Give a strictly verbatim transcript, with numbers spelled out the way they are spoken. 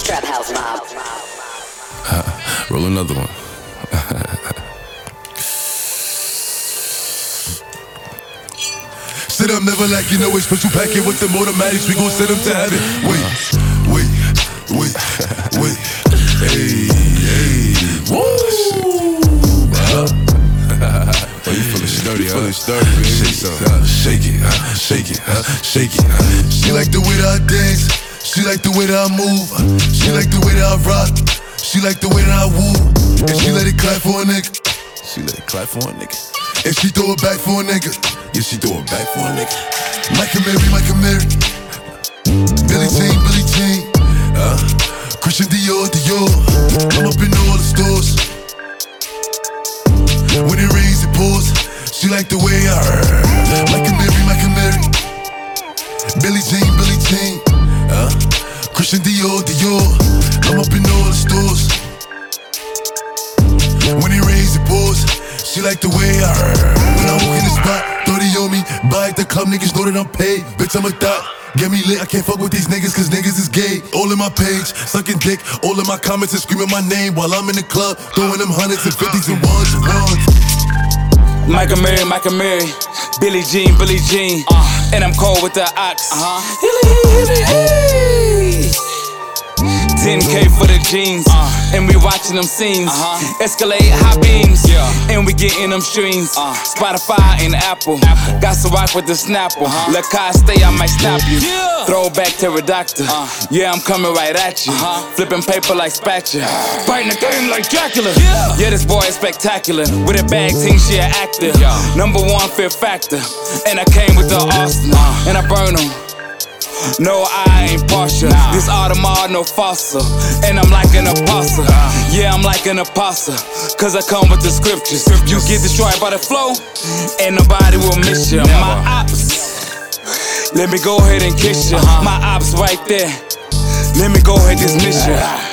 Trap House Mob. Roll another one. Sit up, never like you know it's special packet with them automatics. We gon' send them to heaven. Wait, wait, wait, wait. Hey, hey, woo! Oh, you feeling sturdy, You huh? feeling sturdy, baby. Shake some. Uh, shake it, uh, shake it, uh, shake it. uh. She like the way that I dance. She like the way that I move. She like the way that I rock. She like the way that I woo. And she let it clap for a nigga. She let it clap for a nigga. And she throw it back for a nigga. Yeah, she throw it back for a nigga. Micah Mary, Micah Mary. Billie Jean, Billie Jean. Uh, Christian Dior, Dior. I'm up in all the stores. When it rains, it pours. She like the way I heard. Micah Mary, Micah Mary. Billie Jean, Billie Jean. Uh, Christian Dior, Dior. I'm up in all the stores. When it rains, it pours. She like the way I heard. When I walk in the spot, thirty on me. Buy at the club, niggas know that I'm paid. Bitch, I'm a thot. Get me lit, I can't fuck with these niggas cause niggas is gay. All in my page, sucking dick. All in my comments and screaming my name while I'm in the club, throwing them hundreds and fifties and ones and ones. Micah Mary, Micah Mary, Billie Jean, Billie Jean, uh, and I'm cold with the ox. Uh-huh. ten K for the jeans, uh, and we watching them scenes. Uh-huh. Escalate high beams, yeah, and we getting them streams. Uh, Spotify and Apple, Apple. Got to rock with the Snapple. Uh-huh. Look, I stay, I might snap you. Yeah. Throw back pterodactyl. Uh, yeah, I'm coming right at you. Uh-huh. Flipping paper like spatula, biting the game like Dracula. Yeah, yeah, this boy is spectacular. With a bag, team, she an actor. Yeah. Number one fear factor, and I came with the Austin, uh, and I burn them. No, I ain't partial. Nah. This Audemars, no fossil. And I'm like an apostle. Nah. Yeah, I'm like an apostle. Cause I come with the scriptures. scriptures. You get destroyed by the flow, and nobody will miss you. Never. My ops, let me go ahead and kiss you. Uh-huh. My ops right there, let me go ahead and dismiss you.